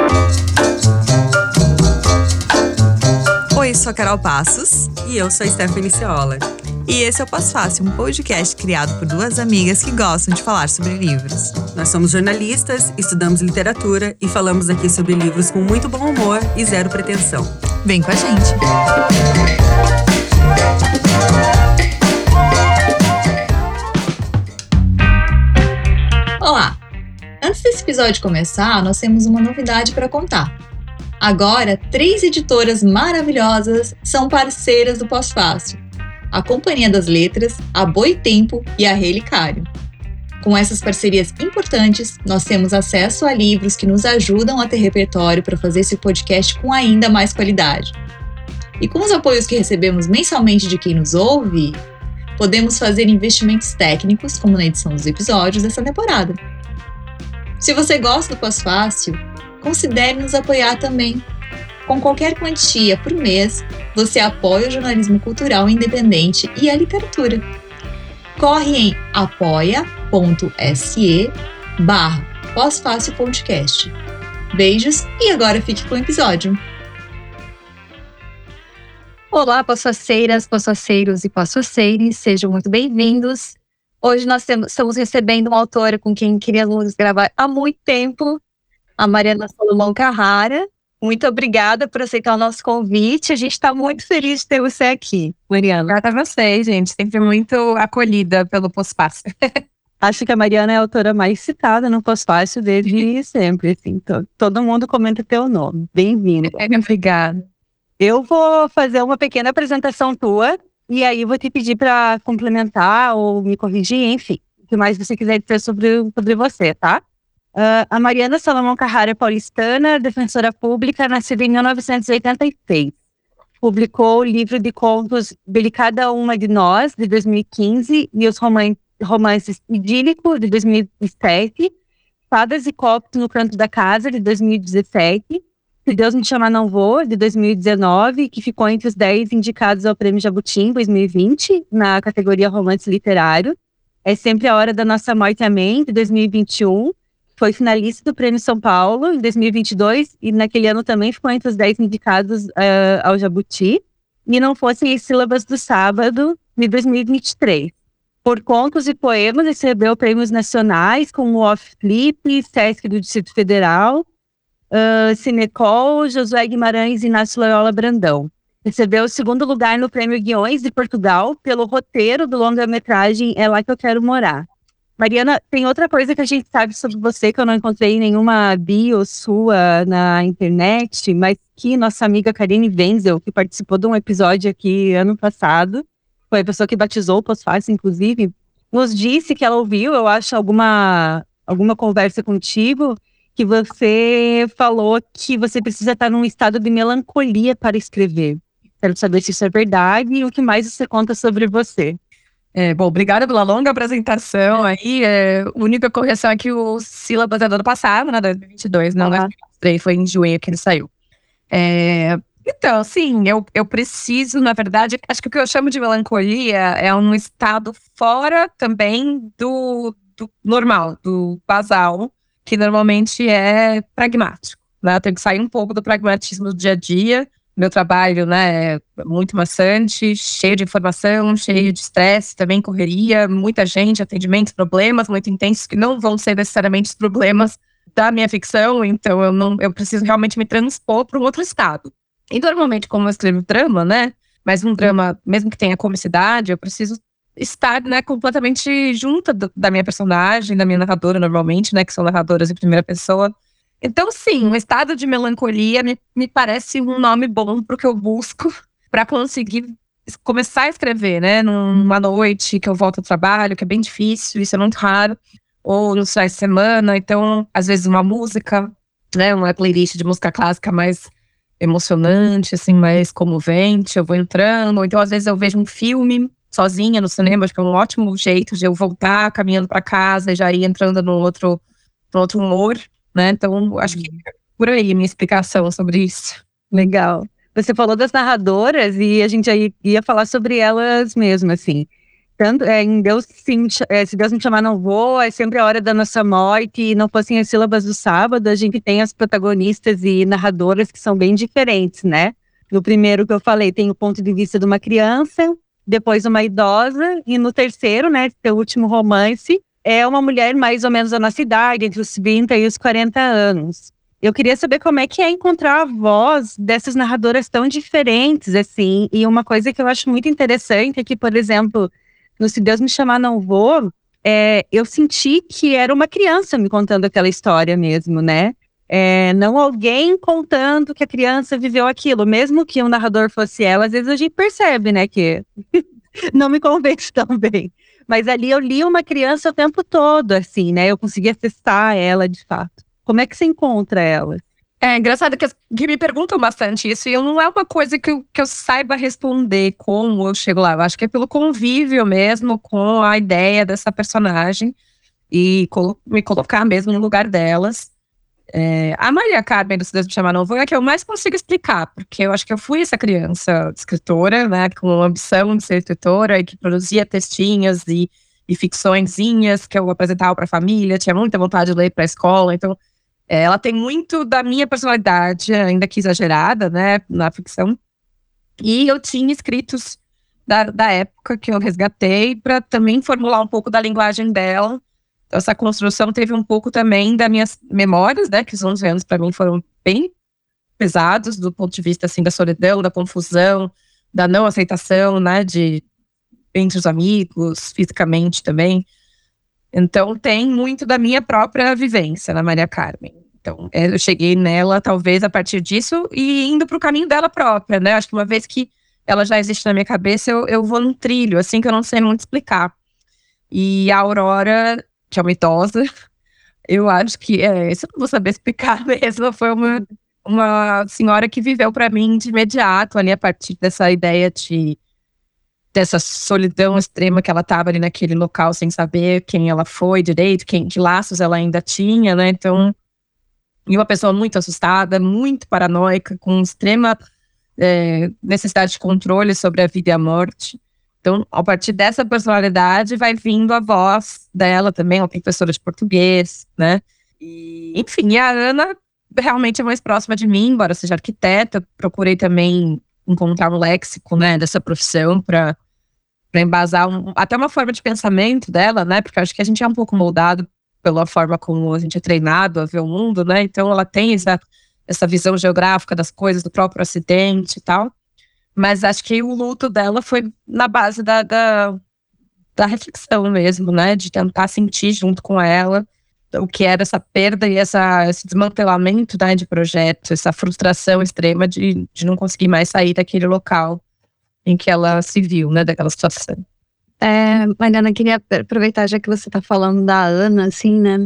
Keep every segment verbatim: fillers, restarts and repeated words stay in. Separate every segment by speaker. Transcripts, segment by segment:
Speaker 1: Oi, sou a Carol Passos.
Speaker 2: E eu sou a Stephanie Ciola.
Speaker 1: E esse é o Pós Fácil, um podcast criado por duas amigas que gostam de falar sobre livros.
Speaker 2: Nós somos jornalistas, estudamos literatura e falamos aqui sobre livros com muito bom humor e zero pretensão.
Speaker 1: Vem com a gente! Olá! Antes desse episódio começar, nós temos uma novidade para contar. Agora, três editoras maravilhosas são parceiras do Pós Fácil: a Companhia das Letras, a Boitempo e a Relicário. Com essas parcerias importantes, nós temos acesso a livros que nos ajudam a ter repertório para fazer esse podcast com ainda mais qualidade. E com os apoios que recebemos mensalmente de quem nos ouve, podemos fazer investimentos técnicos, como na edição dos episódios dessa temporada. Se você gosta do Pós Fácil, considere nos apoiar também. Com qualquer quantia por mês, você apoia o jornalismo cultural independente e a literatura. Corre em apoia.se barra pós-fácil podcast. Beijos e agora fique com o episódio.
Speaker 3: Olá, pós-faceiras, pós-faceiros e pós-faceires, sejam muito bem-vindos. Hoje nós temos, estamos recebendo uma autora com quem queríamos gravar há muito tempo, a Mariana Salomão Carrara. Muito obrigada por aceitar o nosso convite. A gente está muito feliz de ter você aqui, Mariana.
Speaker 4: Obrigada a vocês, gente. Sempre muito acolhida pelo Pós Fácil.
Speaker 5: Acho que a Mariana é a autora mais citada no Pós Fácil desde sempre. Assim, to- todo mundo comenta teu nome. Bem-vinda.
Speaker 4: Obrigada.
Speaker 5: Eu vou fazer uma pequena apresentação tua e aí vou te pedir para complementar ou me corrigir, enfim, o que mais você quiser dizer sobre, sobre você, tá? Uh, a Mariana Salomão Carrara é paulistana, defensora pública, nascida em mil novecentos e oitenta e seis. Publicou o livro de contos Belicada Uma de Nós, de dois mil e quinze, e os roman- romances Idílico, de dois mil e sete, Fadas e Copos no Canto da Casa, de dois mil e dezessete, Se Deus Me Chamar Não Vou, de dois mil e dezenove, que ficou entre os dez indicados ao Prêmio Jabuti em dois mil e vinte, na categoria Romance Literário. É Sempre a Hora da Nossa Morte, Amém, de dois mil e vinte e um, foi finalista do Prêmio São Paulo em dois mil e vinte e dois e naquele ano também ficou entre os dez indicados uh, ao Jabuti. E Não Fossem as Sílabas do Sábado, de dois mil e vinte e três. Por contos e poemas, recebeu prêmios nacionais como o Off Flip, Sesc do Distrito Federal, uh, Cinecol, Josué Guimarães e Inácio Loyola Brandão. Recebeu o segundo lugar no Prêmio Guiões de Portugal pelo roteiro do longa-metragem É Lá Que Eu Quero Morar. Mariana, tem outra coisa que a gente sabe sobre você, que eu não encontrei em nenhuma bio sua na internet, mas que nossa amiga Karine Wenzel, que participou de um episódio aqui ano passado, foi a pessoa que batizou o Pós Fácil, inclusive, nos disse que ela ouviu, eu acho, alguma, alguma conversa contigo, que você falou que você precisa estar num estado de melancolia para escrever. Quero saber se isso é verdade e o que mais você conta sobre você.
Speaker 4: É, bom, obrigada pela longa apresentação aí. É, a única correção é que o Sílabas é do ano passado, né, dois mil e vinte e dois, não,
Speaker 5: Ah.
Speaker 4: dois mil e vinte e três, foi em junho que ele saiu. É, então, sim, eu, eu preciso, na verdade, acho que o que eu chamo de melancolia é um estado fora também do, do normal, do basal, que normalmente é pragmático, né? Eu tenho que sair um pouco do pragmatismo do dia a dia. Meu trabalho, né, é muito maçante, cheio de informação, cheio de estresse, também correria, muita gente, atendimentos, problemas muito intensos que não vão ser necessariamente os problemas da minha ficção, então eu, não, eu preciso realmente me transpor para um outro estado. E normalmente, como eu escrevo drama, né, mas um drama, mesmo que tenha comicidade, eu preciso estar, né, completamente junta do, da minha personagem, da minha narradora normalmente, né, que são narradoras em primeira pessoa. Então, sim, um estado de melancolia me, me parece um nome bom para o que eu busco para conseguir começar a escrever, né? Numa noite que eu volto ao trabalho, que é bem difícil, isso é muito raro, ou nos finais de semana. Então, às vezes uma música, né? Uma playlist de música clássica mais emocionante, assim, mais comovente, eu vou entrando. Ou então, às vezes eu vejo um filme sozinha no cinema, acho que é um ótimo jeito de eu voltar caminhando para casa e já ir entrando no outro, no outro humor. Né? Então, acho que é por aí a minha explicação sobre isso.
Speaker 5: Legal. Você falou das narradoras e a gente aí ia falar sobre elas mesmo, assim. Tanto, é, em Deus, sim, é, se Deus me chamar, não vou, é sempre a hora da nossa morte, e não fossem as sílabas do sábado, a gente tem as protagonistas e narradoras que são bem diferentes, né? No primeiro que eu falei, tem o ponto de vista de uma criança, depois uma idosa, e no terceiro, né, que é o último romance, é uma mulher mais ou menos da nossa idade, entre os vinte e os quarenta anos. Eu queria saber como é que é encontrar a voz dessas narradoras tão diferentes, assim, e uma coisa que eu acho muito interessante é que, por exemplo, no Se Deus Me Chamar Não Vou, é, eu senti que era uma criança me contando aquela história mesmo, né? É, não alguém contando que a criança viveu aquilo, mesmo que um narrador fosse ela, às vezes a gente percebe, né, que não me convence tão bem. Mas ali eu li uma criança o tempo todo, assim, né? Eu consegui acessar ela de fato. Como é que você encontra ela?
Speaker 4: É engraçado que, as- que me perguntam bastante isso, e eu não é uma coisa que eu, que eu saiba responder como eu chego lá. Eu acho que é pelo convívio mesmo com a ideia dessa personagem e colo- me colocar mesmo no lugar delas. É, a Maria Carmen do Se Deus Me Chamar Não Vou é a que eu mais consigo explicar, porque eu acho que eu fui essa criança escritora, né, com ambição de ser escritora e que produzia textinhos e, e ficçõezinhas que eu apresentava para a família, tinha muita vontade de ler para a escola, então é, ela tem muito da minha personalidade, ainda que exagerada, né, na ficção. E eu tinha escritos da, da época que eu resgatei para também formular um pouco da linguagem dela. Então, essa construção teve um pouco também das minhas memórias, né, que os onze anos para mim foram bem pesados do ponto de vista, assim, da solidão, da confusão, da não aceitação, né, de entre os amigos, fisicamente também. Então, tem muito da minha própria vivência na Maria Carmen. Então, é, eu cheguei nela, talvez, a partir disso, e indo para o caminho dela própria, né? Acho que uma vez que ela já existe na minha cabeça, eu, eu vou num trilho, assim, que eu não sei muito explicar. E a Aurora, que é uma idosa, eu acho que, é, isso eu não vou saber explicar mesmo, foi uma, uma senhora que viveu para mim de imediato, ali, a partir dessa ideia de dessa solidão extrema que ela estava ali naquele local sem saber quem ela foi direito, quem, que laços ela ainda tinha, né? Então, e uma pessoa muito assustada, muito paranoica, com extrema é, necessidade de controle sobre a vida e a morte. Então, a partir dessa personalidade vai vindo a voz dela também, ela tem professora de português, né? E, enfim, e a Ana realmente é mais próxima de mim, embora seja arquiteta, procurei também encontrar um léxico, né, dessa profissão para para embasar um, até uma forma de pensamento dela, né? Porque eu acho que a gente é um pouco moldado pela forma como a gente é treinado a ver o mundo, né? Então ela tem essa, essa visão geográfica das coisas, do próprio acidente e tal. Mas acho que o luto dela foi na base da, da, da reflexão mesmo, né? De tentar sentir junto com ela o que era essa perda e essa, esse desmantelamento, né, de projeto, essa frustração extrema de, de não conseguir mais sair daquele local em que ela se viu, né, daquela situação.
Speaker 3: É, Mariana, queria aproveitar, já que você está falando da Ana, assim, né?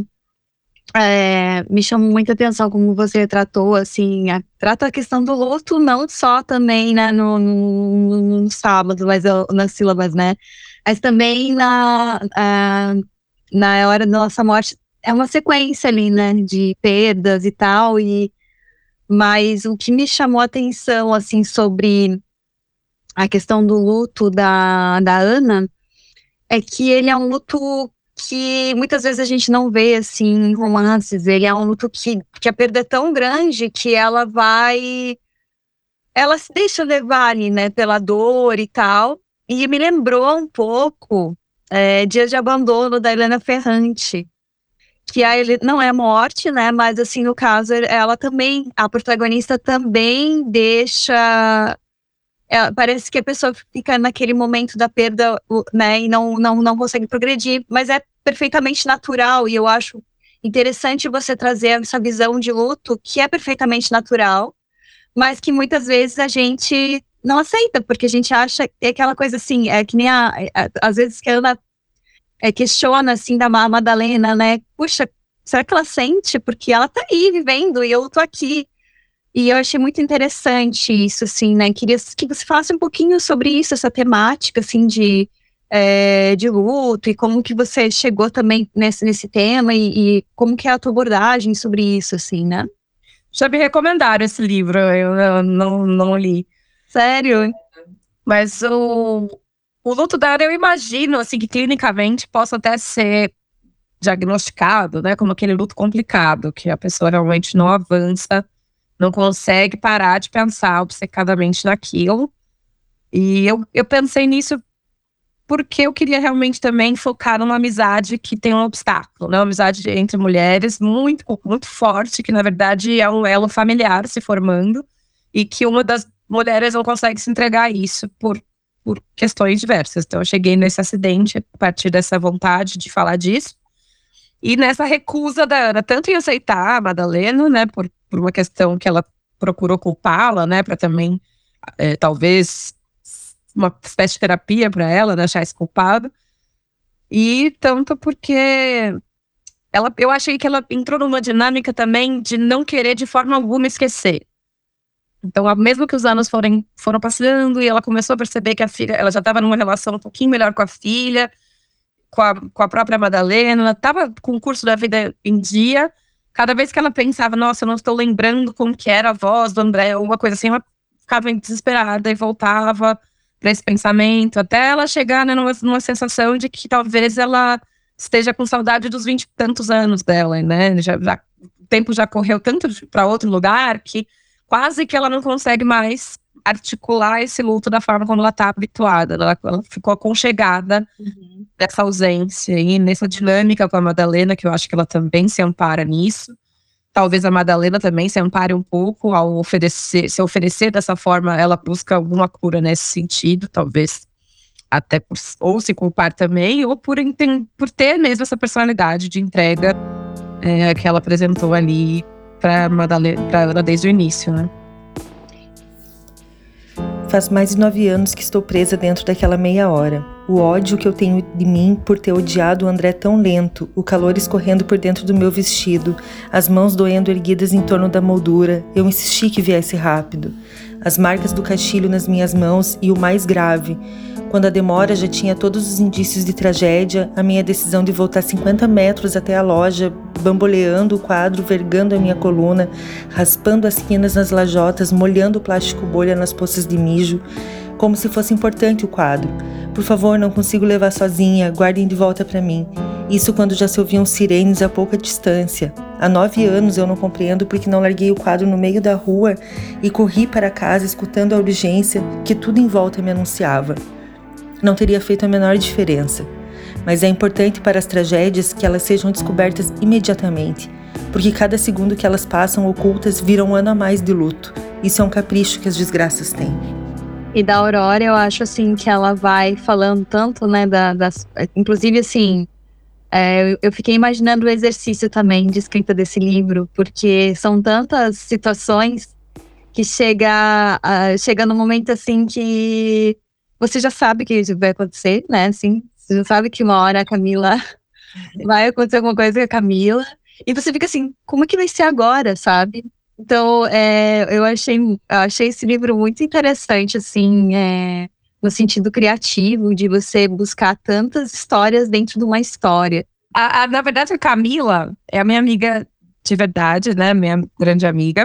Speaker 3: É, me chamou muita atenção como você tratou, assim, a, trata a questão do luto, não só também, né, no, no, no sábado, mas eu- nas sílabas, né? Mas também na, a, na hora da nossa morte, é uma sequência ali, né, de perdas e tal, e, mas o que me chamou a atenção, assim, sobre a questão do luto da, da Ana é que ele é um luto que muitas vezes a gente não vê assim em romances. Ele é um luto que, que a perda é tão grande que ela vai. Ela se deixa levar ali, né, pela dor e tal. E me lembrou um pouco é, Dias de Abandono da Helena Ferrante. Que a Ele- não é morte, né? Mas assim, no caso, ela também, a protagonista também deixa. É, parece que a pessoa fica naquele momento da perda, o- né, e não, não, não consegue progredir, mas é perfeitamente natural, e eu acho interessante você trazer essa visão de luto, que é perfeitamente natural, mas que muitas vezes a gente não aceita, porque a gente acha, é aquela coisa assim, é que nem a, a- às vezes que a Ana é, questiona, assim, da Ma- Madalena, né, puxa, será que ela sente? Porque ela tá aí vivendo, e eu tô aqui, e eu achei muito interessante isso, assim, né? Queria que você falasse um pouquinho sobre isso, essa temática, assim, de, é, de luto, e como que você chegou também nesse, nesse tema, e, e como que é a tua abordagem sobre isso, assim, né?
Speaker 4: Já me recomendaram esse livro, eu, eu não, não li.
Speaker 3: Sério?
Speaker 4: Mas o, o luto dela, eu imagino, assim, que clinicamente possa até ser diagnosticado, né, como aquele luto complicado, que a pessoa realmente não avança, não consegue parar de pensar obcecadamente naquilo. E eu, eu pensei nisso porque eu queria realmente também focar numa amizade que tem um obstáculo, né, uma amizade entre mulheres muito, muito forte, que na verdade é um elo familiar se formando, e que uma das mulheres não consegue se entregar a isso por, por questões diversas. Então eu cheguei nesse acidente a partir dessa vontade de falar disso. E nessa recusa da Ana, tanto em aceitar a Madalena, né, por, por uma questão que ela procurou culpá-la, né, para também, é, talvez, uma espécie de terapia para ela, né, achar esse culpado. E tanto porque ela, eu achei que ela entrou numa dinâmica também de não querer de forma alguma esquecer. Então, mesmo que os anos forem, foram passando e ela começou a perceber que a filha, ela já estava numa relação um pouquinho melhor com a filha, Com a, com a própria Madalena, ela estava com o curso da vida em dia. Cada vez que ela pensava, nossa, eu não estou lembrando como que era a voz do André, ou uma coisa assim, ela ficava desesperada e voltava para esse pensamento, até ela chegar, né, numa, numa sensação de que talvez ela esteja com saudade dos vinte e tantos anos dela, né? Já, já, o tempo já correu tanto para outro lugar que quase que ela não consegue mais articular esse luto da forma como ela está habituada. Ela, ela ficou aconchegada uhum. dessa ausência e nessa dinâmica com a Madalena, que eu acho que ela também se ampara nisso. Talvez a Madalena também se ampare um pouco ao oferecer, se oferecer dessa forma, ela busca alguma cura nesse sentido, talvez até por, ou se culpar também, ou por, por ter mesmo essa personalidade de entrega é, que ela apresentou ali para Madalena, para ela desde o início, né?
Speaker 6: Faz mais de nove anos que estou presa dentro daquela meia hora. O ódio que eu tenho de mim por ter odiado o André tão lento, o calor escorrendo por dentro do meu vestido, as mãos doendo erguidas em torno da moldura, eu insisti que viesse rápido. As marcas do caixilho nas minhas mãos e o mais grave, quando a demora já tinha todos os indícios de tragédia, a minha decisão de voltar cinquenta metros até a loja, bamboleando o quadro, vergando a minha coluna, raspando as quinas nas lajotas, molhando o plástico bolha nas poças de mijo, como se fosse importante o quadro. Por favor, não consigo levar sozinha, guardem de volta para mim. Isso quando já se ouviam sirenes a pouca distância. Há nove anos eu não compreendo porque não larguei o quadro no meio da rua e corri para casa escutando a urgência que tudo em volta me anunciava. Não teria feito a menor diferença. Mas é importante para as tragédias que elas sejam descobertas imediatamente, porque cada segundo que elas passam ocultas vira um ano a mais de luto. Isso é um capricho que as desgraças têm.
Speaker 3: E da Aurora, eu acho, assim, que ela vai falando tanto, né, da, das... Inclusive, assim, é, eu fiquei imaginando o exercício também de escrita desse livro, porque são tantas situações que chega, uh, chega num momento, assim, que você já sabe que isso vai acontecer, né, assim, você já sabe que uma hora a Camila vai acontecer alguma coisa com a Camila, e você fica assim, como é que vai ser agora, sabe? Então, é, eu, achei, eu achei esse livro muito interessante, assim, é, no sentido criativo, de você buscar tantas histórias dentro de uma história.
Speaker 4: A, a, na verdade, a Camila é a minha amiga de verdade, né, minha grande amiga,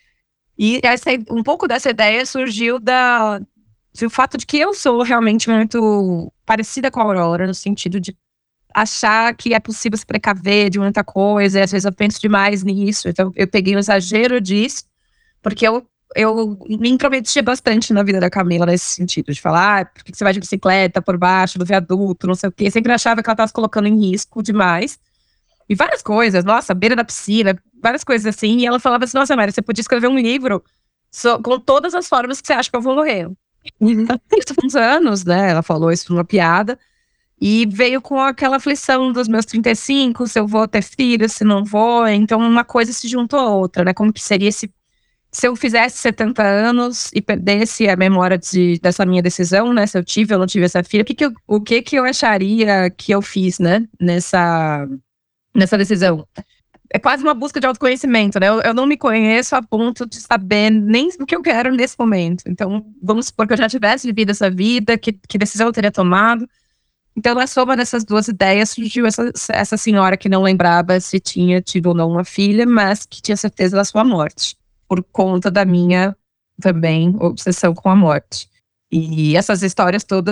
Speaker 4: e essa, um pouco dessa ideia surgiu da, do fato de que eu sou realmente muito parecida com a Aurora, no sentido de achar que é possível se precaver de muita coisa, e às vezes eu penso demais nisso, então eu peguei um exagero disso, porque eu, eu me intrometi bastante na vida da Camila nesse sentido, de falar, ah, por que você vai de bicicleta por baixo do viaduto, não sei o quê, eu sempre achava que ela estava se colocando em risco demais, e várias coisas, nossa, beira da piscina, várias coisas assim, e ela falava assim, nossa, Mari, você podia escrever um livro so, com todas as formas que você acha que eu vou morrer. Isso faz uns anos, né, ela falou isso numa piada, e veio com aquela aflição dos meus trinta e cinco, se eu vou ter filho, se não vou. Então uma coisa se juntou à outra, né? Como que seria se, se eu fizesse setenta anos e perdesse a memória de, dessa minha decisão, né? Se eu tive ou não tive essa filha, o que que eu, o que que eu acharia que eu fiz, né? Nessa, nessa decisão. É quase uma busca de autoconhecimento, né? Eu, eu não me conheço a ponto de saber nem o que eu quero nesse momento. Então vamos supor que eu já tivesse vivido essa vida, que, que decisão eu teria tomado. Então, na soma dessas duas ideias, surgiu essa, essa senhora que não lembrava se tinha tido ou não uma filha, mas que tinha certeza da sua morte, por conta da minha, também, obsessão com a morte. E essas histórias todas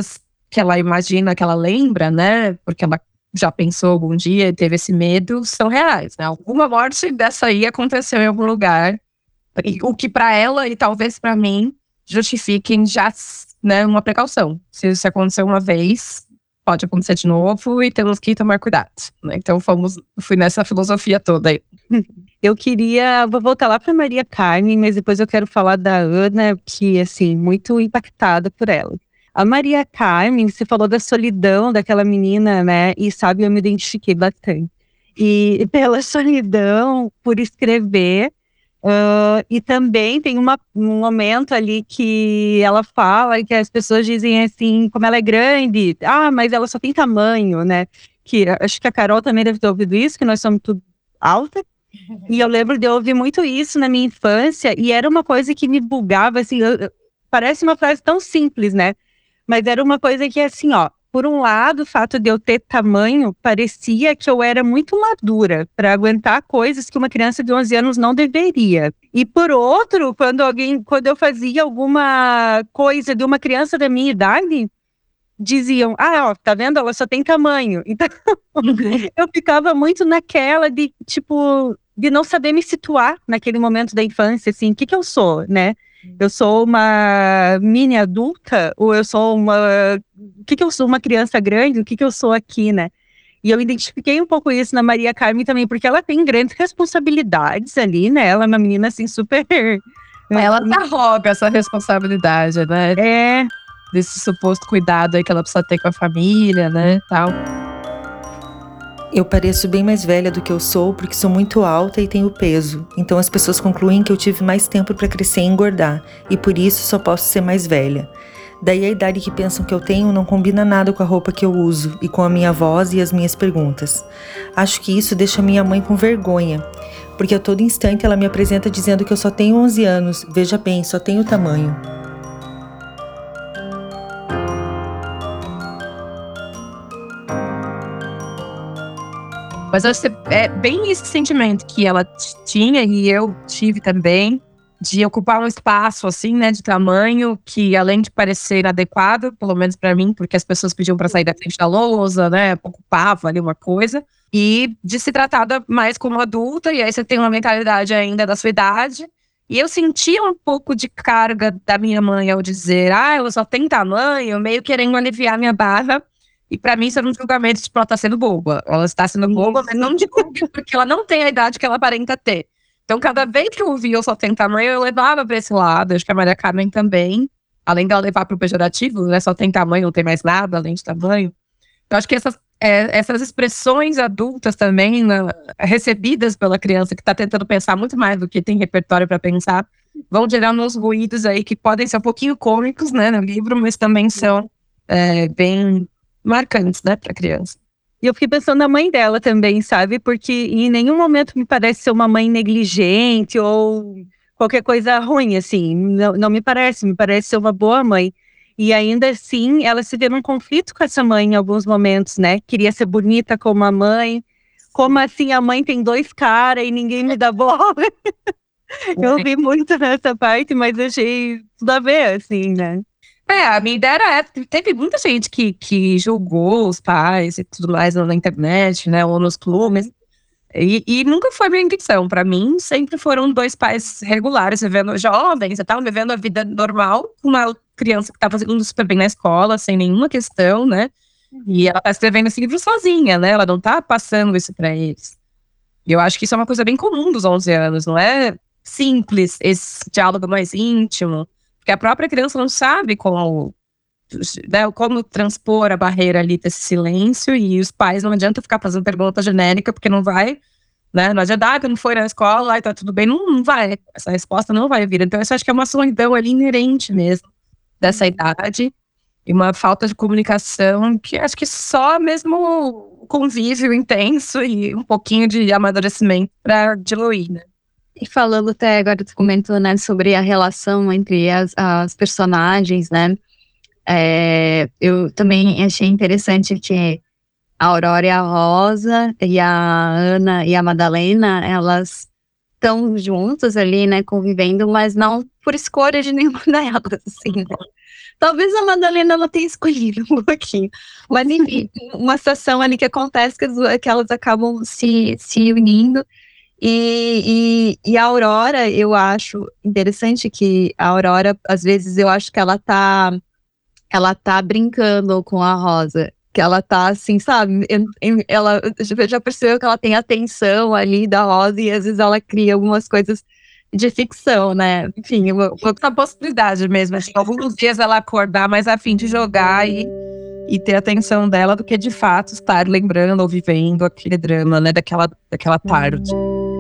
Speaker 4: que ela imagina, que ela lembra, né? Porque ela já pensou algum dia e teve esse medo, são reais, né? Alguma morte dessa aí aconteceu em algum lugar. E o que para ela e talvez para mim justifiquem já, né, uma precaução. Se isso aconteceu uma vez, pode acontecer de novo e temos que tomar cuidado, né? Então fomos, fui nessa filosofia toda aí.
Speaker 5: Eu queria, vou voltar lá para Maria Carmen, mas depois eu quero falar da Ana, que, assim, muito impactada por ela. A Maria Carmen, você falou da solidão daquela menina, né? E sabe, eu me identifiquei bastante. E pela solidão, por escrever, uh, e também tem uma, um momento ali que ela fala que as pessoas dizem assim, como ela é grande, ah, mas ela só tem tamanho, né? Que acho que a Carol também deve ter ouvido isso, que nós somos tudo alta. E eu lembro de eu ouvir muito isso na minha infância, e era uma coisa que me bugava, assim, eu, eu, parece uma frase tão simples, né? Mas era uma coisa que, assim, ó, por um lado, o fato de eu ter tamanho, parecia que eu era muito madura para aguentar coisas que uma criança de onze anos não deveria. E por outro, quando alguém, quando eu fazia alguma coisa de uma criança da minha idade, diziam, ah, ó, tá vendo? Ela só tem tamanho. Então, eu ficava muito naquela de, tipo, de não saber me situar naquele momento da infância, assim, o que que eu sou, né? Eu sou uma mini adulta ou eu sou uma... O que que eu sou? Uma criança grande? O que que eu sou aqui, né? E eu identifiquei um pouco isso na Maria Carmen também, porque ela tem grandes responsabilidades ali, né? Ela é uma menina, assim, super...
Speaker 4: Ela arroga essa responsabilidade, né?
Speaker 5: É...
Speaker 4: Desse suposto cuidado aí que ela precisa ter com a família, né, tal.
Speaker 6: Eu pareço bem mais velha do que eu sou porque sou muito alta e tenho peso. Então as pessoas concluem que eu tive mais tempo para crescer e engordar, e por isso só posso ser mais velha. Daí a idade que pensam que eu tenho não combina nada com a roupa que eu uso e com a minha voz e as minhas perguntas. Acho que isso deixa minha mãe com vergonha, porque a todo instante ela me apresenta dizendo que eu só tenho onze anos. Veja bem, só tenho tamanho.
Speaker 4: Mas acho que é bem esse sentimento que ela tinha e eu tive também, de ocupar um espaço, assim, né, de tamanho, que além de parecer inadequado, pelo menos pra mim, porque as pessoas pediam pra sair da frente da lousa, né, ocupava ali uma coisa, e de se tratada mais como adulta, e aí você tem uma mentalidade ainda da sua idade, e eu sentia um pouco de carga da minha mãe ao dizer, ah, ela só tem tamanho, meio querendo aliviar minha barra. E pra mim isso era um julgamento, tipo, ela tá sendo boba. Ela está sendo boba, mas não de culpa, porque ela não tem a idade que ela aparenta ter. Então, cada vez que eu ouvia eu só tenho tamanho, eu levava pra esse lado. Acho que a Maria Carmen também. Além dela levar pro pejorativo, né? Só tem tamanho, não tem mais nada além de tamanho. Eu acho que essas, é, essas expressões adultas também, né, recebidas pela criança, que tá tentando pensar muito mais do que tem repertório pra pensar, vão gerando uns ruídos aí que podem ser um pouquinho cômicos, né, no livro, mas também são é, bem... marcantes, né, pra criança.
Speaker 5: E eu fiquei pensando na mãe dela também, sabe? Porque em nenhum momento me parece ser uma mãe negligente ou qualquer coisa ruim, assim. Não, não me parece, me parece ser uma boa mãe. E ainda assim, ela se vê num conflito com essa mãe em alguns momentos, né? Queria ser bonita como a mãe. Como assim a mãe tem dois caras e ninguém me dá bola? Eu vi muito nessa parte, mas achei tudo a ver, assim, né?
Speaker 4: É, a minha ideia era, teve muita gente que, que julgou os pais e tudo mais na internet, né, ou nos clubes, e, e nunca foi minha intenção. Pra mim, sempre foram dois pais regulares, vivendo jovens e tal, vivendo a vida normal, uma criança que tava fazendo super bem na escola, sem nenhuma questão, né, e ela tá escrevendo esse livro sozinha, né, ela não tá passando isso pra eles. E eu acho que isso é uma coisa bem comum dos onze anos, não é simples esse diálogo mais íntimo, porque a própria criança não sabe como, né, como transpor a barreira ali desse silêncio, e os pais não adianta ficar fazendo pergunta genérica, porque não vai, né, não adianta, ah, não foi na escola, e tá tudo bem, não, não vai, essa resposta não vai vir. Então eu acho que é uma solidão ali inerente mesmo, dessa idade, e uma falta de comunicação, que acho que só mesmo o convívio intenso e um pouquinho de amadurecimento para diluir, né.
Speaker 3: E falando até agora, tu comentou, né, sobre a relação entre as, as personagens, né, é, eu também achei interessante que a Aurora e a Rosa, e a Ana e a Madalena, elas estão juntos ali, né, convivendo, mas não por escolha de nenhuma delas, assim, né? Talvez a Madalena ela tenha escolhido um pouquinho, mas enfim, uma situação ali que acontece que, as, que elas acabam se, se unindo. E, e, e a Aurora, eu acho interessante que a Aurora, às vezes, eu acho que ela tá, ela tá brincando com a Rosa. Que ela tá assim, sabe? Eu, eu, ela já percebeu que ela tem atenção ali da Rosa e às vezes ela cria algumas coisas de ficção, né? Enfim, uma,
Speaker 4: Outra possibilidade mesmo, assim, alguns dias ela acordar mais a fim de jogar e, e ter atenção dela do que de fato estar lembrando ou vivendo aquele drama, né, daquela, daquela tarde.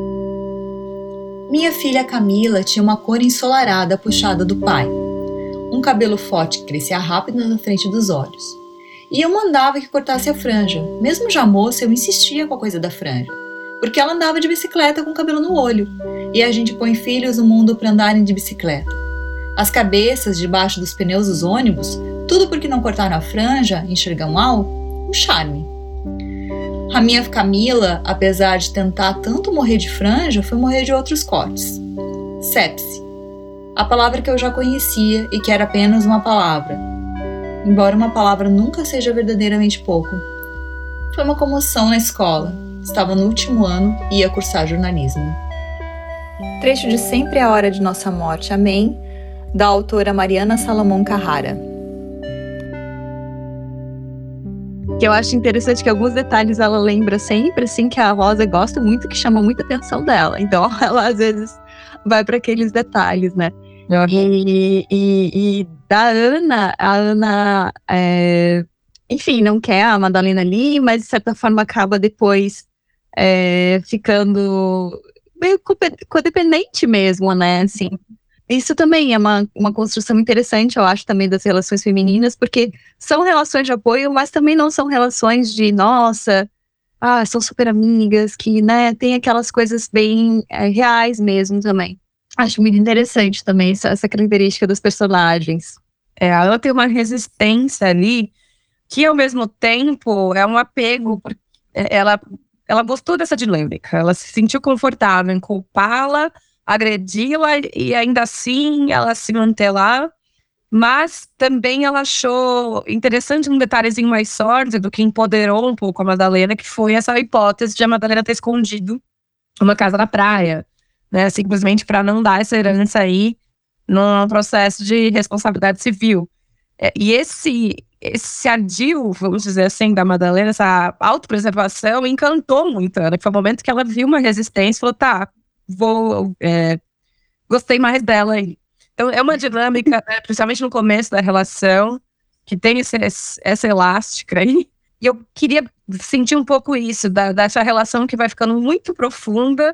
Speaker 1: Minha filha Camila tinha uma cor ensolarada puxada do pai. Um cabelo forte que crescia rápido na frente dos olhos. E eu mandava que cortasse a franja. Mesmo já moça, eu insistia com a coisa da franja. Porque ela andava de bicicleta com o cabelo no olho. E a gente põe filhos no mundo para andarem de bicicleta. As cabeças debaixo dos pneus dos ônibus, tudo porque não cortaram a franja, enxergam mal, um charme. A minha Camila, apesar de tentar tanto morrer de franja, foi morrer de outros cortes. Sepse. A palavra que eu já conhecia e que era apenas uma palavra. Embora uma palavra nunca seja verdadeiramente pouco. Foi uma comoção na escola. Estava no último ano e ia cursar jornalismo. Trecho de Sempre é a Hora de Nossa Morte, Amém, da autora Mariana Salomão Carrara.
Speaker 3: Que eu acho interessante que alguns detalhes ela lembra sempre, assim, que a Rosa gosta muito, que chama muita atenção dela. Então, ela às vezes vai para aqueles detalhes, né? E, e, e da Ana, a Ana, é, enfim, não quer a Madalena ali, mas de certa forma acaba depois é, ficando meio codependente mesmo, né, assim. Isso também é uma, uma construção interessante, eu acho, também das relações femininas, porque são relações de apoio, mas também não são relações de, nossa, ah, são super amigas, que, né, tem aquelas coisas bem é, reais mesmo também. Acho muito interessante também essa, essa característica dos personagens.
Speaker 4: É, ela tem uma resistência ali, que ao mesmo tempo é um apego, porque ela, ela gostou dessa dinâmica, ela se sentiu confortável em culpá-la, agredi-la e ainda assim ela se manter lá, mas também ela achou interessante um detalhezinho mais sórdido que empoderou um pouco a Madalena, que foi essa hipótese de a Madalena ter escondido uma casa na praia, né, simplesmente para não dar essa herança aí num processo de responsabilidade civil. É, e esse, esse ardil, vamos dizer assim, da Madalena, essa autopreservação, encantou muito ela, que foi o momento que ela viu uma resistência e falou, tá, vou, é, gostei mais dela aí. Então é uma dinâmica, né, principalmente no começo da relação, que tem esse, essa elástica aí, e eu queria sentir um pouco isso, da, dessa relação que vai ficando muito profunda,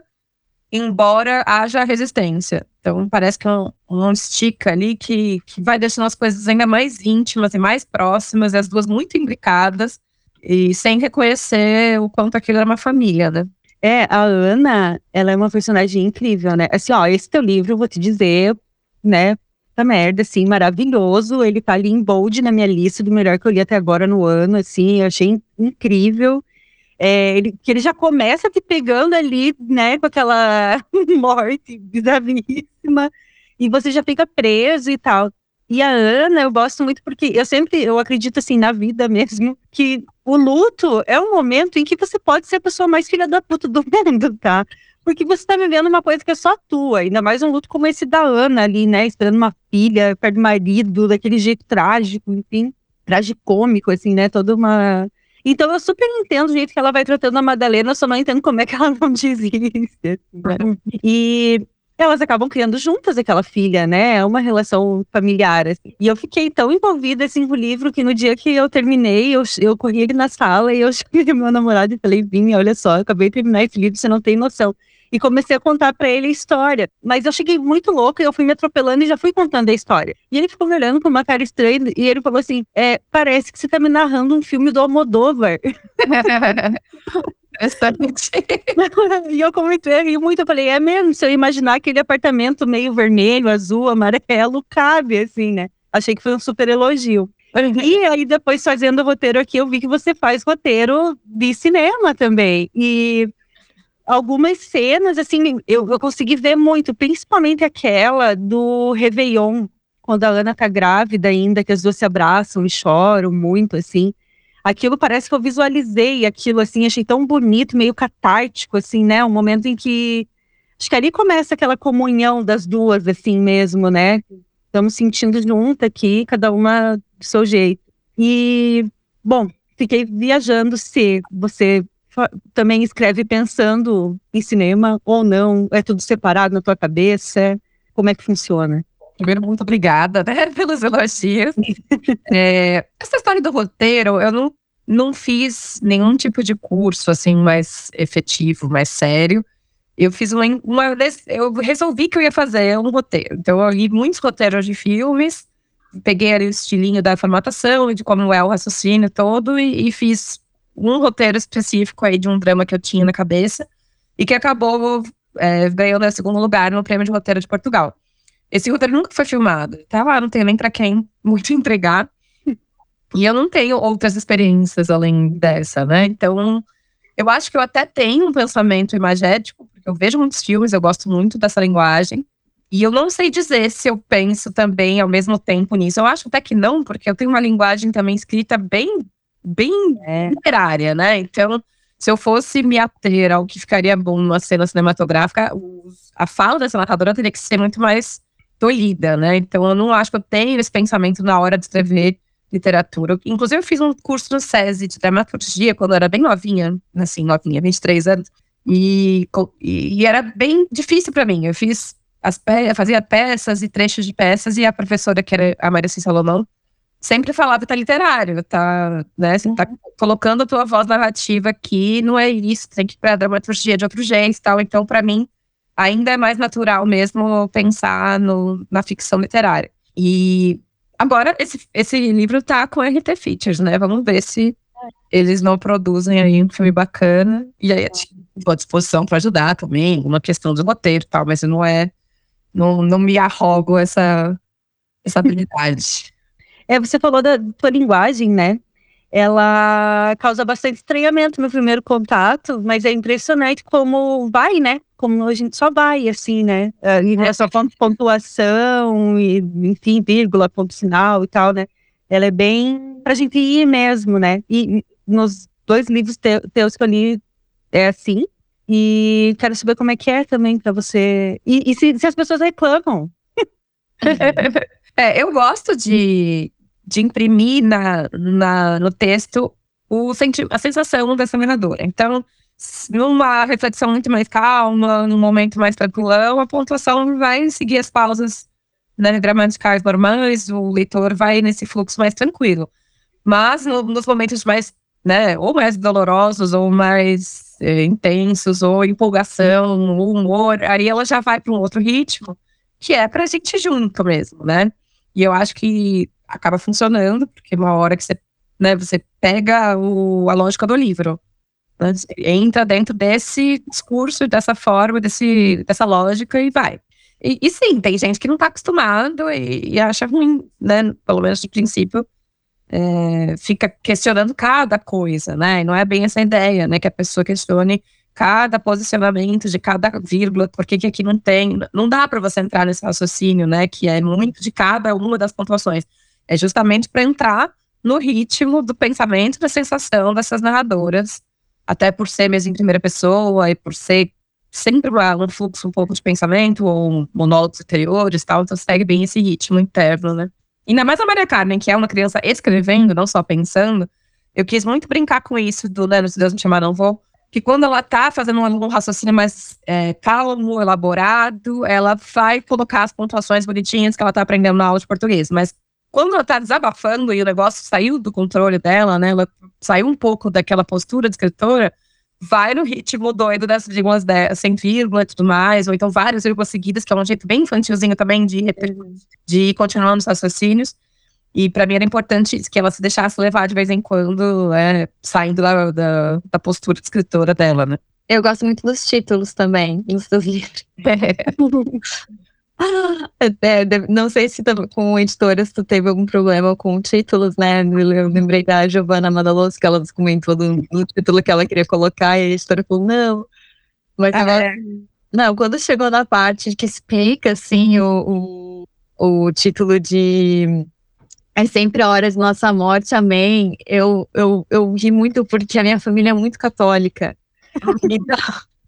Speaker 4: embora haja resistência. Então parece que é um, um estica ali que, que vai deixando as coisas ainda mais íntimas e mais próximas, e as duas muito imbricadas, e sem reconhecer o quanto aquilo era uma família, né?
Speaker 5: É, a Ana, ela é uma personagem incrível, né? Assim, ó, esse teu livro, eu vou te dizer, né, tá merda, assim, maravilhoso, ele tá ali em bold na minha lista do melhor que eu li até agora no ano, assim, eu achei incrível. É, ele, que ele já começa te pegando ali, né, com aquela morte bizarríssima, e você já fica preso e tal. E a Ana, eu gosto muito porque eu sempre, eu acredito assim, na vida mesmo, que o luto é um momento em que você pode ser a pessoa mais filha da puta do mundo, tá? Porque você tá vivendo uma coisa que é só tua, ainda mais um luto como esse da Ana ali, né, esperando uma filha, perto do marido, daquele jeito trágico, enfim, tragicômico, assim, né, toda uma... Então eu super entendo o jeito que ela vai tratando a Madalena, eu só não entendo como é que ela não diz isso, né? E elas acabam criando juntas aquela filha, né? É uma relação familiar, assim. E eu fiquei tão envolvida, assim, com o livro, que no dia que eu terminei, eu, eu corri ele na sala e eu cheguei meu namorado e falei, Vinha, olha só, eu acabei de terminar esse livro, você não tem noção. E comecei a contar pra ele a história. Mas eu cheguei muito louca, eu fui me atropelando e já fui contando a história. E ele ficou me olhando com uma cara estranha e ele falou assim, é, parece que você tá me narrando um filme do Almodóvar. E eu comecei a rir muito, eu falei, é mesmo, se eu imaginar aquele apartamento meio vermelho, azul, amarelo, cabe, assim, né? Achei que foi um super elogio. E aí depois, fazendo o roteiro aqui, eu vi que você faz roteiro de cinema também. E algumas cenas, assim, eu, eu consegui ver muito, principalmente aquela do Réveillon, quando a Ana tá grávida ainda, que as duas se abraçam e choram muito, assim. Aquilo parece que eu visualizei aquilo, assim, achei tão bonito, meio catártico, assim, né? Um momento em que, acho que ali começa aquela comunhão das duas, assim mesmo, né? Estamos sentindo junto aqui, cada uma do seu jeito. E, bom, fiquei viajando se você também escreve pensando em cinema ou não, é tudo separado na tua cabeça, como é que funciona?
Speaker 4: Primeiro, muito obrigada, né, pelos elogios. É, essa história do roteiro, eu não, não fiz nenhum tipo de curso, assim, mais efetivo, mais sério. Eu fiz uma, uma... Eu resolvi que eu ia fazer um roteiro. Então, eu li muitos roteiros de filmes, peguei ali o estilinho da formatação e de como é o raciocínio todo e, e fiz um roteiro específico aí de um drama que eu tinha na cabeça e que acabou é, ganhando o segundo lugar no Prêmio de Roteiro de Portugal. Esse roteiro nunca foi filmado, tá lá, não tenho nem pra quem muito entregar. E eu não tenho outras experiências além dessa, né? Então, eu acho que eu até tenho um pensamento imagético, porque eu vejo muitos filmes, eu gosto muito dessa linguagem. E eu não sei dizer se eu penso também ao mesmo tempo nisso. Eu acho até que não, porque eu tenho uma linguagem também escrita bem, bem é. literária, né? Então, se eu fosse me ater ao que ficaria bom numa cena cinematográfica, a fala dessa narradora teria que ser muito mais tolhida, né? Então, eu não acho que eu tenho esse pensamento na hora de escrever literatura. Inclusive, eu fiz um curso no SESI de dramaturgia quando eu era bem novinha, assim, novinha, vinte e três anos, e, e era bem difícil para mim. Eu fiz as pe- fazia peças e trechos de peças, e a professora, que era a Maria Cícera Salomão, sempre falava, tá literário, tá, né, você tá colocando a tua voz narrativa aqui, não é isso, tem que ir pra dramaturgia de outro jeito e tal. Então, para mim, ainda é mais natural mesmo pensar no, na ficção literária. E agora, esse, esse livro tá com R T Features, né? Vamos ver se eles não produzem aí um filme bacana. E aí, estou à disposição para ajudar também, uma questão de roteiro e tal, mas não é, não, não me arrogo essa, essa habilidade.
Speaker 5: É, você falou da tua linguagem, né? Ela causa bastante estranhamento no primeiro contato, mas é impressionante como vai, né? Como a gente só vai, assim, né? Em relação a pontuação, e, enfim, vírgula, ponto final e tal, né? Ela é bem pra gente ir mesmo, né? E nos dois livros te, teus que eu li é assim. E quero saber como é que é também pra você. E, e se, se as pessoas reclamam.
Speaker 4: É, eu gosto de, de imprimir na, na, no texto o senti- a sensação dessa narradora. Então, numa reflexão muito mais calma, num momento mais tranquilão, a pontuação vai seguir as pausas, né, gramaticais normais, o leitor vai nesse fluxo mais tranquilo. Mas no, nos momentos mais, né, ou mais dolorosos, ou mais é, intensos, ou empolgação, ou humor, aí ela já vai para um outro ritmo, que é pra gente junto mesmo, né? E eu acho que acaba funcionando, porque uma hora que você, né, você pega o, a lógica do livro, né, entra dentro desse discurso, dessa forma, desse, dessa lógica e vai. E, e sim, tem gente que não tá acostumado e, e acha ruim, né? Pelo menos de princípio, é, fica questionando cada coisa, né? E não é bem essa ideia, né? Que a pessoa questione cada posicionamento de cada vírgula, por que que aqui não tem, não dá para você entrar nesse raciocínio, né, que é muito de cada uma das pontuações, é justamente para entrar no ritmo do pensamento, da sensação dessas narradoras, até por ser mesmo em primeira pessoa, e por ser sempre um fluxo um pouco de pensamento, ou monólogos interiores e tal, então segue bem esse ritmo interno, né. Ainda mais a Maria Carmen, que é uma criança escrevendo, não só pensando, eu quis muito brincar com isso do, né, Se Deus Me Chamar Não Vou, que quando ela tá fazendo um, um raciocínio mais é, calmo, elaborado, ela vai colocar as pontuações bonitinhas que ela tá aprendendo na aula de português. Mas quando ela tá desabafando e o negócio saiu do controle dela, né, ela saiu um pouco daquela postura de escritora, vai no ritmo doido das vírgulas, sem vírgula e tudo mais, ou então várias vírgulas seguidas, que é um jeito bem infantilzinho também de, de ir continuando os raciocínios. E pra mim era importante que ela se deixasse levar de vez em quando, é, saindo da, da, da postura de escritora dela, né?
Speaker 3: Eu gosto muito dos títulos também, nos seus livros. É, não sei se com editoras tu teve algum problema com títulos, né? Eu lembrei da Giovanna Madaloso, que ela comentou do, do título que ela queria colocar, e a editora falou, não, Mas
Speaker 4: Ah,
Speaker 3: agora,
Speaker 4: é.
Speaker 3: não, quando chegou na parte que explica, assim, o, o, o título de É Sempre a Hora de Nossa Morte, Amém, eu, eu, eu ri muito porque a minha família é muito católica. Então,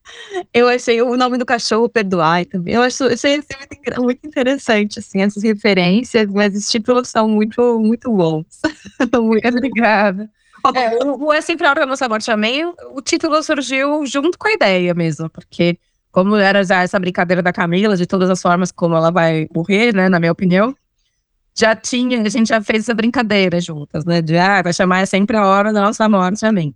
Speaker 3: eu achei o nome do cachorro Perdoai também. Eu acho, achei assim, muito, engra- muito interessante, assim, essas referências, mas os títulos são muito, muito bons. Muito-
Speaker 4: Obrigada. É, o, o É Sempre a Hora da Nossa Morte Amém, o título surgiu junto com a ideia mesmo, porque como era já essa brincadeira da Camila, de todas as formas como ela vai morrer, né, na minha opinião, já tinha, a gente já fez essa brincadeira juntas, né, de, ah, vai chamar É Sempre a Hora da Nossa Morte Amém.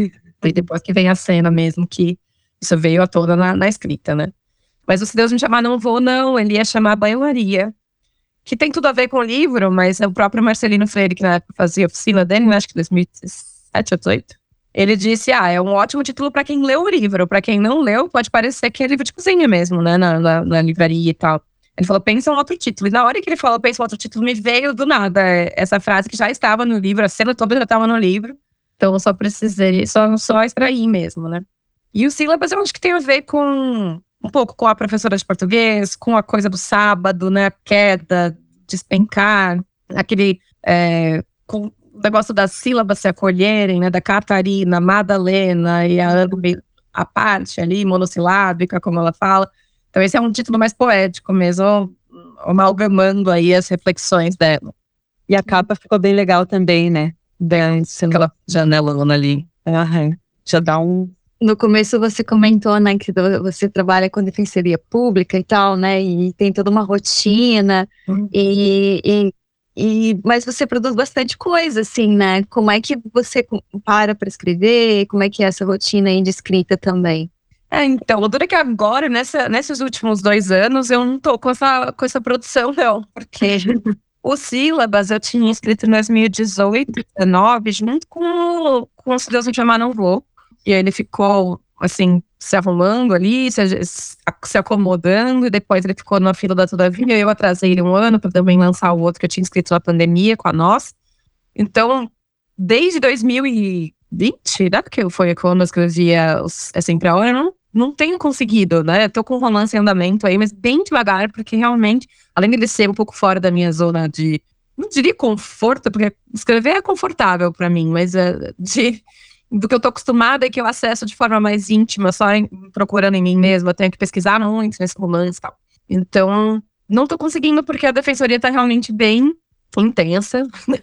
Speaker 4: E depois que vem a cena mesmo, que isso veio à tona na, na escrita, né. Mas o Se Deus Me Chamar Não Vou, não, ele ia chamar Banho-Maria, que tem tudo a ver com o livro, mas é o próprio Marcelino Freire, que na época fazia a oficina dele, né, acho que dois mil e dezessete ou dezoito, ele disse, ah, é um ótimo título para quem leu o livro, para quem não leu, pode parecer que é livro de cozinha mesmo, né, na, na, na livraria e tal. Ele falou, pensa um outro título, e na hora que ele falou, pensa um outro título, me veio do nada essa frase que já estava no livro, a cena toda já estava no livro, então eu só precisei, só, só extrair mesmo, né. E o sílabas eu acho que tem a ver com um pouco com a professora de português, com a coisa do sábado, né, a queda, despencar, aquele, é, com o negócio das sílabas se acolherem, né, da Catarina, Madalena e a Ana, a parte ali, monossilábica, como ela fala. Então esse é um título mais poético mesmo, amalgamando aí as reflexões dela.
Speaker 5: E a capa ficou bem legal também, né? Bem,
Speaker 4: Aquela janelona ali.
Speaker 5: aham. Já dá um...
Speaker 3: No começo você comentou, né, que vo- você trabalha com defensoria pública e tal, né, e tem toda uma rotina,
Speaker 4: Uhum.
Speaker 3: e, e, e- mas você produz bastante coisa, assim, né, como é que você co- para para escrever, como é que é essa rotina aí de escrita também?
Speaker 4: É, então, o duro é que agora, nessa, nesses últimos dois anos, eu não tô com essa, com essa produção, não. Porque o sílabas eu tinha escrito em dois mil e dezoito, dezenove, junto com, o- com o Se Deus Me Chamar Não Vou. E aí ele ficou, assim, se arrumando ali, se, se acomodando, e depois ele ficou na fila da Todavia. Eu atrasei ele um ano para também lançar o outro que eu tinha escrito na pandemia, com a Nós. Então, desde dois mil e vinte, né, que foi quando eu escrevia os- É Sempre a Hora, eu não, não tenho conseguido, né? Eu tô com um romance em andamento aí, mas bem devagar, porque realmente, além de ele ser um pouco fora da minha zona de, não diria conforto, porque escrever é confortável pra mim, mas é de, do que eu tô acostumada e que eu acesso de forma mais íntima, só em- procurando em mim mesma, eu tenho que pesquisar muito nesse romance e tal. Então, não tô conseguindo, porque a defensoria tá realmente bem intensa.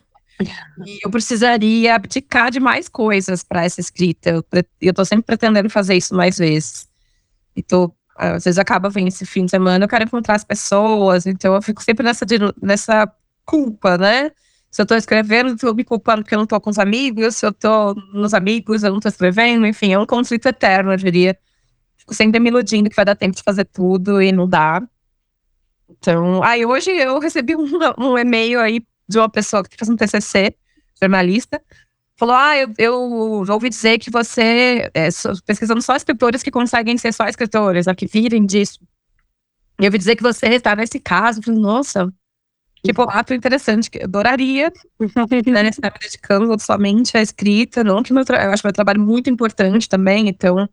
Speaker 4: E eu precisaria abdicar de mais coisas para essa escrita. Eu, pre- eu tô sempre pretendendo fazer isso mais vezes. E tô, às vezes acaba vendo esse fim de semana, eu quero encontrar as pessoas, então eu fico sempre nessa, de- nessa culpa, né? Se eu tô escrevendo, eu tô me culpando porque eu não tô com os amigos, se eu tô nos amigos, eu não tô escrevendo, enfim, é um conflito eterno, eu diria. Fico sempre me iludindo que vai dar tempo de fazer tudo e não dá. Então, aí hoje eu recebi um, um e-mail aí de uma pessoa que fez um T C C, jornalista, falou, ah, eu, eu ouvi dizer que você, é, so- pesquisando só escritores que conseguem ser só escritores, né, que virem disso. E eu ouvi dizer que você está nesse caso. Eu falei, nossa, que boato interessante, que eu adoraria, né, estar me dedicando somente à escrita, não que meu tra- eu acho meu trabalho muito importante também, então,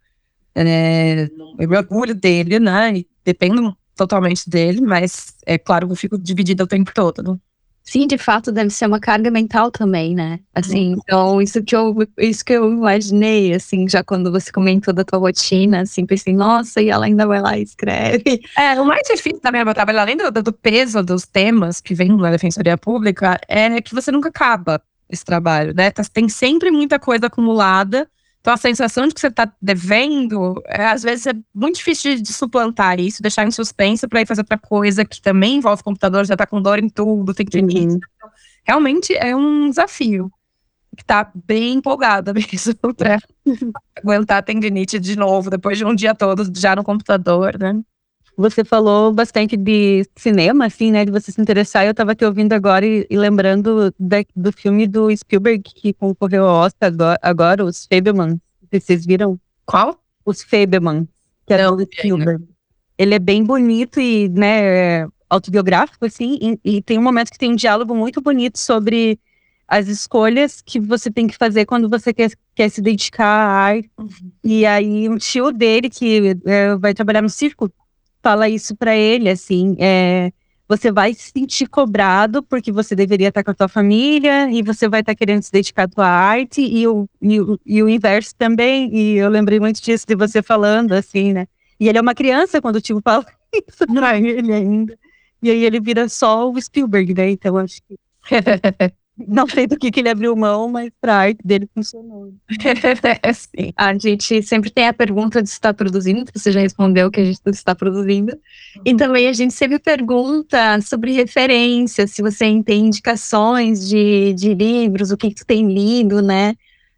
Speaker 4: é, eu me orgulho dele, né, e dependo totalmente dele, mas é claro que eu fico dividida o tempo todo, né?
Speaker 3: Sim, de fato, deve ser uma carga mental também, né? Assim, então, isso que eu, isso que eu imaginei, assim, já quando você comentou da tua rotina, assim, pensei, nossa, e ela ainda vai lá e escreve.
Speaker 4: É, o mais difícil também do meu trabalho, além do, do peso dos temas que vem na Defensoria Pública, é que você nunca acaba esse trabalho, né? Tá- Tem sempre muita coisa acumulada. Então a sensação de que você tá devendo, é, às vezes é muito difícil de, de suplantar isso, deixar em suspenso para ir fazer outra coisa que também envolve computador, já tá com dor em tudo, tem que
Speaker 5: Uhum.
Speaker 4: realmente é um desafio. Que tá bem empolgada mesmo pra aguentar a tendinite de novo, depois de um dia todo já no computador, né?
Speaker 5: Você falou bastante de cinema, assim, né? De você se interessar. Eu tava te ouvindo agora e, e lembrando da- do filme do Spielberg que concorreu ao Oscar agora, agora, Os Fabelmans. Não sei se vocês viram?
Speaker 4: Qual?
Speaker 5: Os Fabelmans, que é
Speaker 4: Não,
Speaker 5: do
Speaker 4: vi ainda.
Speaker 5: Spielberg. Ele é bem bonito e, né, é autobiográfico, assim, e, e tem um momento que tem um diálogo muito bonito sobre as escolhas que você tem que fazer quando você quer, quer se dedicar à arte. Uhum. E aí um tio dele, que é, vai trabalhar no circo, fala isso pra ele, assim, é, você vai se sentir cobrado porque você deveria estar com a tua família e você vai estar querendo se dedicar à tua arte e o, e, o, e o inverso também. E eu lembrei muito disso de você falando, assim, né? E ele é uma criança quando o tio fala isso pra ele ainda. E aí ele vira só o Spielberg, né? Então acho que... Não sei do que, que ele abriu mão, mas pra arte dele funcionou.
Speaker 3: Sim. A gente sempre tem a pergunta de se está produzindo, você já respondeu que a gente está produzindo. Uhum. E também a gente sempre pergunta sobre referências, se você tem indicações de, de livros, o que, que tu tem lido, né?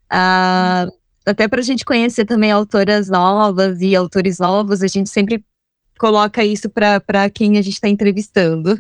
Speaker 3: Ah, até pra gente conhecer também autoras novas e autores novos, a gente sempre coloca isso para quem a gente está entrevistando.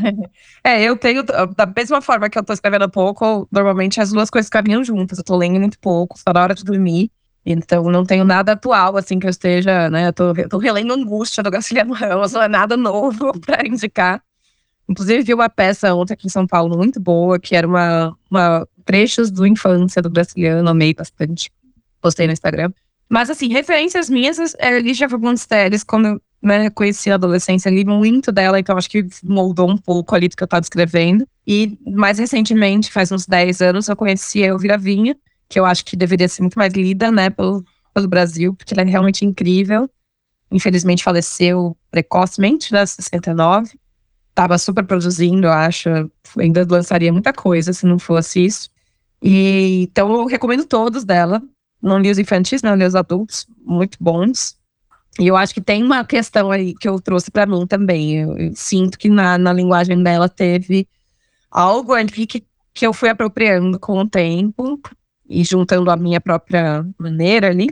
Speaker 4: É, eu tenho, da mesma forma que eu tô escrevendo pouco, normalmente as duas coisas caminham juntas. Eu tô lendo muito pouco, só na hora de dormir. Então não tenho nada atual, assim, que eu esteja, né, eu tô, eu tô relendo Angústia do Graciliano Ramos, não é nada novo pra indicar. Inclusive vi uma peça ontem aqui em São Paulo muito boa, que era uma, uma trechos do Infância do Graciliano, amei bastante, postei no Instagram. Mas assim, referências minhas, é Lígia Fagundes Telles, quando eu né, conheci a adolescência, li muito dela, então acho que moldou um pouco ali do que eu tava escrevendo. E mais recentemente, faz uns dez anos, eu conheci a Elvira Vinha, que eu acho que deveria ser muito mais lida, né, pelo, pelo Brasil, porque ela é realmente incrível. Infelizmente faleceu precocemente, né, sessenta e nove. Tava super produzindo, eu acho, ainda lançaria muita coisa se não fosse isso. E, então eu recomendo todos dela. Não li os infantis, não li os adultos, muito bons. E eu acho que tem uma questão aí que eu trouxe pra mim também. Eu, eu sinto que na, na linguagem dela teve algo ali que, que eu fui apropriando com o tempo e juntando a minha própria maneira ali.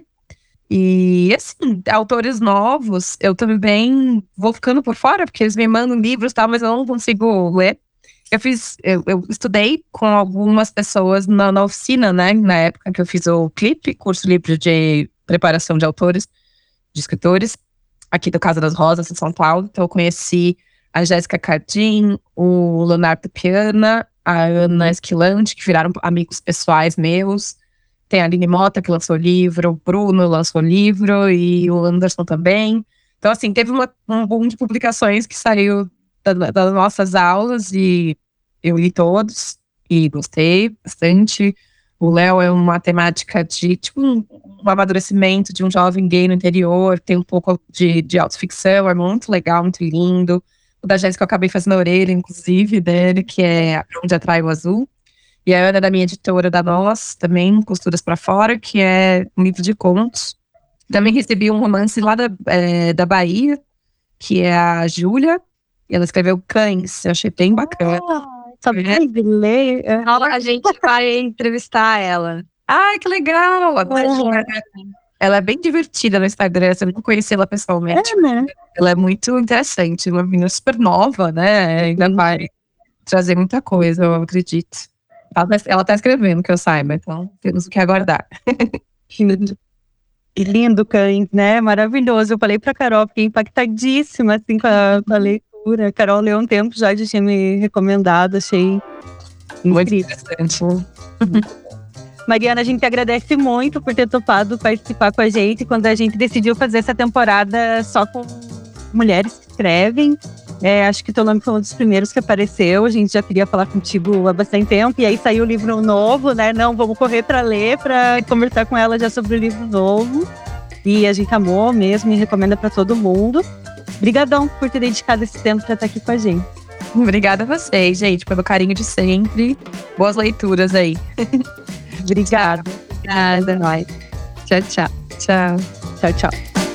Speaker 4: E, assim, autores novos, eu também vou ficando por fora, porque eles me mandam livros e tal, mas eu não consigo ler. Eu fiz, eu, eu estudei com algumas pessoas na, na oficina, né, na época que eu fiz o CLIP, curso livre de preparação de autores, de escritores, aqui do Casa das Rosas, em São Paulo. Então eu conheci a Jéssica Cardim, o Leonardo Piana, a Ana Esquilante, que viraram amigos pessoais meus. Tem a Aline Mota, que lançou livro, o Bruno lançou livro, e o Anderson também. Então, assim, teve uma, um boom de publicações que saiu da, das nossas aulas, e eu li todos, e gostei bastante. O Léo é uma temática de, tipo, um, um amadurecimento de um jovem gay no interior, tem um pouco de, de autoficção, é muito legal, muito lindo. O da Jéssica eu acabei fazendo a orelha, inclusive, dele, que é Onde Atrai o Azul. E a Ana é da minha editora da Nós, também, Costuras pra Fora, que é um livro de contos. Também recebi um romance lá da, é, da Bahia, que é a Júlia, e ela escreveu Cães, eu achei bem bacana.
Speaker 5: Só vai ler.
Speaker 3: A gente vai entrevistar ela.
Speaker 4: Ai, que legal! Ela, ela é bem divertida no Instagram, você não conheci ela pessoalmente.
Speaker 5: É, né?
Speaker 4: Ela é muito interessante, uma menina super nova, né? Ainda vai trazer muita coisa, eu acredito. Ela, ela tá escrevendo, que eu saiba, então temos o que aguardar.
Speaker 5: Que lindo, Cães, né? Maravilhoso. Eu falei pra Carol, fiquei impactadíssima, assim, com a, com a leitura. A Carol leu um tempo já, já tinha me recomendado, achei
Speaker 4: muito
Speaker 5: incrível.
Speaker 4: interessante.
Speaker 5: Mariana, a gente agradece muito por ter topado participar com a gente quando a gente decidiu fazer essa temporada só com mulheres que escrevem. É, acho que teu nome foi um dos primeiros que apareceu. A gente já queria falar contigo há bastante tempo. E aí saiu o livro novo, né? Não, vamos correr para ler, para conversar com ela já sobre o livro novo. E a gente amou mesmo e recomenda para todo mundo. Obrigadão por ter dedicado esse tempo para estar aqui com a gente.
Speaker 4: Obrigada a vocês, gente, pelo carinho de sempre. Boas leituras aí.
Speaker 5: Obrigada.
Speaker 3: Obrigada.
Speaker 5: Nós.
Speaker 3: Tchau, tchau.
Speaker 4: Tchau.
Speaker 5: Tchau, tchau.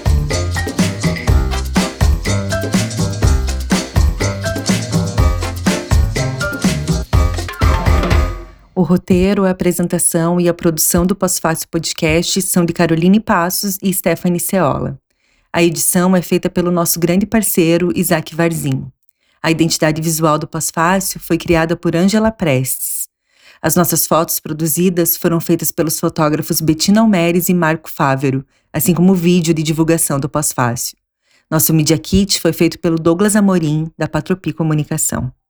Speaker 6: O roteiro, a apresentação e a produção do Pós-Fácil Podcast são de Caroline Passos e Stephanie Ceola. A edição é feita pelo nosso grande parceiro, Isaac Varzim. A identidade visual do Pós-Fácil foi criada por Ângela Prestes. As nossas fotos produzidas foram feitas pelos fotógrafos Bettina Almeres e Marco Fávero, assim como o vídeo de divulgação do Pós-Fácil. Nosso Media Kit foi feito pelo Douglas Amorim, da Patropi Comunicação.